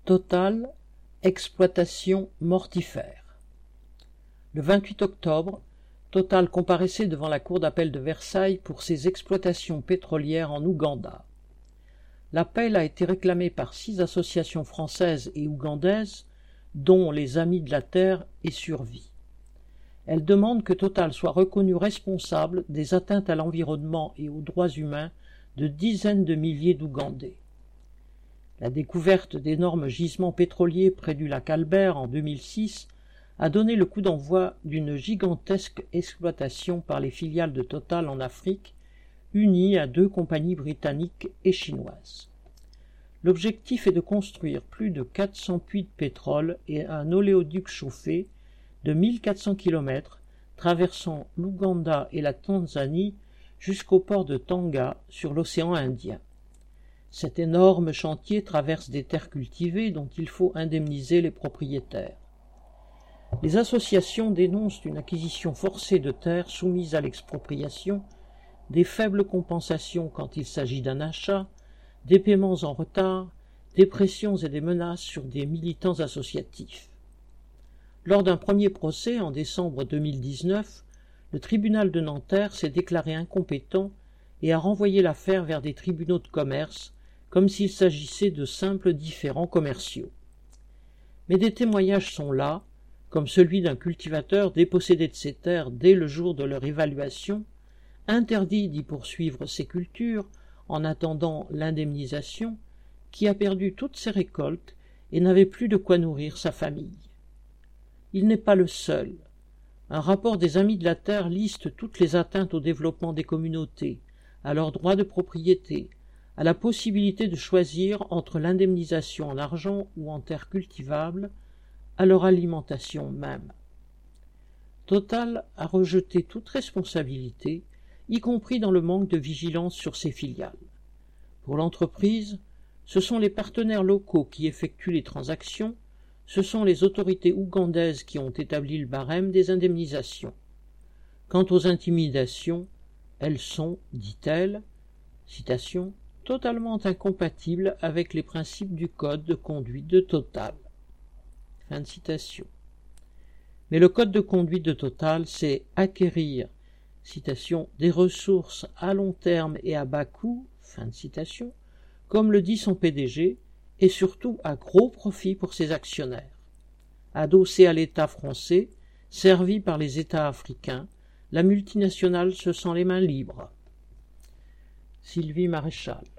Total, exploitation mortifère. Le 28 octobre, Total comparaissait devant la cour d'appel de Versailles pour ses exploitations pétrolières en Ouganda. L'appel a été réclamé par 6 associations françaises et ougandaises, dont les Amis de la Terre et Survie. Elles demandent que Total soit reconnu responsable des atteintes à l'environnement et aux droits humains de dizaines de milliers d'Ougandais. La découverte d'énormes gisements pétroliers près du lac Albert en 2006 a donné le coup d'envoi d'une gigantesque exploitation par les filiales de Total en Afrique, unies à 2 compagnies britanniques et chinoises. L'objectif est de construire plus de 400 puits de pétrole et un oléoduc chauffé de 1400 km traversant l'Ouganda et la Tanzanie jusqu'au port de Tanga sur l'océan Indien. Cet énorme chantier traverse des terres cultivées dont il faut indemniser les propriétaires. Les associations dénoncent une acquisition forcée de terres soumises à l'expropriation, des faibles compensations quand il s'agit d'un achat, des paiements en retard, des pressions et des menaces sur des militants associatifs. Lors d'un premier procès en décembre 2019, le tribunal de Nanterre s'est déclaré incompétent et a renvoyé l'affaire vers des tribunaux de commerce, comme s'il s'agissait de simples différends commerciaux. Mais des témoignages sont là, comme celui d'un cultivateur dépossédé de ses terres dès le jour de leur évaluation, interdit d'y poursuivre ses cultures en attendant l'indemnisation, qui a perdu toutes ses récoltes et n'avait plus de quoi nourrir sa famille. Il n'est pas le seul. Un rapport des Amis de la Terre liste toutes les atteintes au développement des communautés, à leurs droits de propriété, à la possibilité de choisir entre l'indemnisation en argent ou en terres cultivables, à leur alimentation même. Total a rejeté toute responsabilité, y compris dans le manque de vigilance sur ses filiales. Pour l'entreprise, ce sont les partenaires locaux qui effectuent les transactions, ce sont les autorités ougandaises qui ont établi le barème des indemnisations. Quant aux intimidations, elles sont, dit-elle, citation, totalement incompatibles avec les principes du code de conduite de Total. Fin de citation. Mais le code de conduite de Total, c'est acquérir, citation, des ressources à long terme et à bas coût, fin de citation, comme le dit son PDG, et surtout à gros profit pour ses actionnaires. Adossée à l'État français, servi par les États africains, la multinationale se sent les mains libres. Sylvie Maréchal.